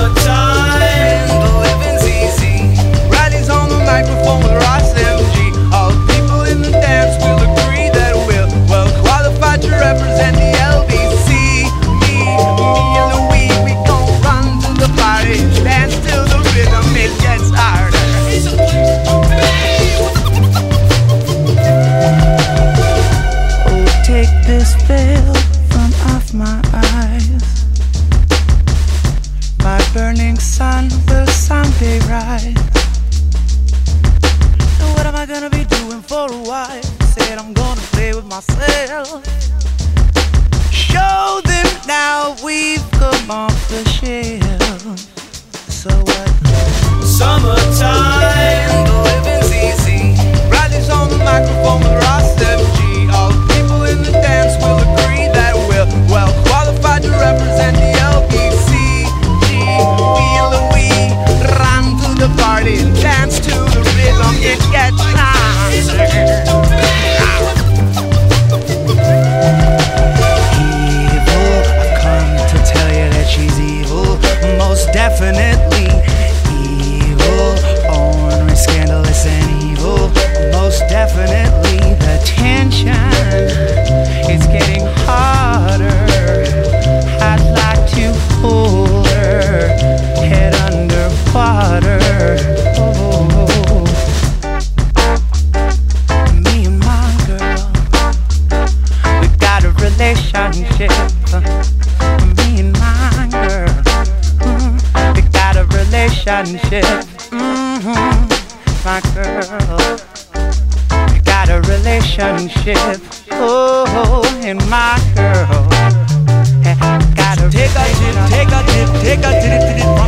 Summertime, the living's easy. Riley's on the microphone with Ross MG. All the people in the dance will agree that we're well qualified to represent the LBC. Me and Louis, we gon' run to the party, dance till the rhythm, it gets harder. Oh, take this veil from off my eyes. My burning sun will someday rise. And what am I gonna be doing for a while? Said I'm gonna play with myself. Show them now we've come off the shelf. So what? Summertime, the living's easy. Riley's on the microphone with Ross MG. All the people in the dance will agree that we're well qualified to represent the LBC. We and Louis run to the party and dance to the rhythm, it gets louder. Evil, I've come to tell you that she's evil. Most definitely evil. Ornery, scandalous and evil. Most definitely the tension is getting harder. I'd like to hold her head underwater. Oh, me and my girl, we got a relationship. Me and my girl, we got a relationship. My girl, we got a relationship. Oh, and my girl, gotta take a dip, take a dip, take a dip.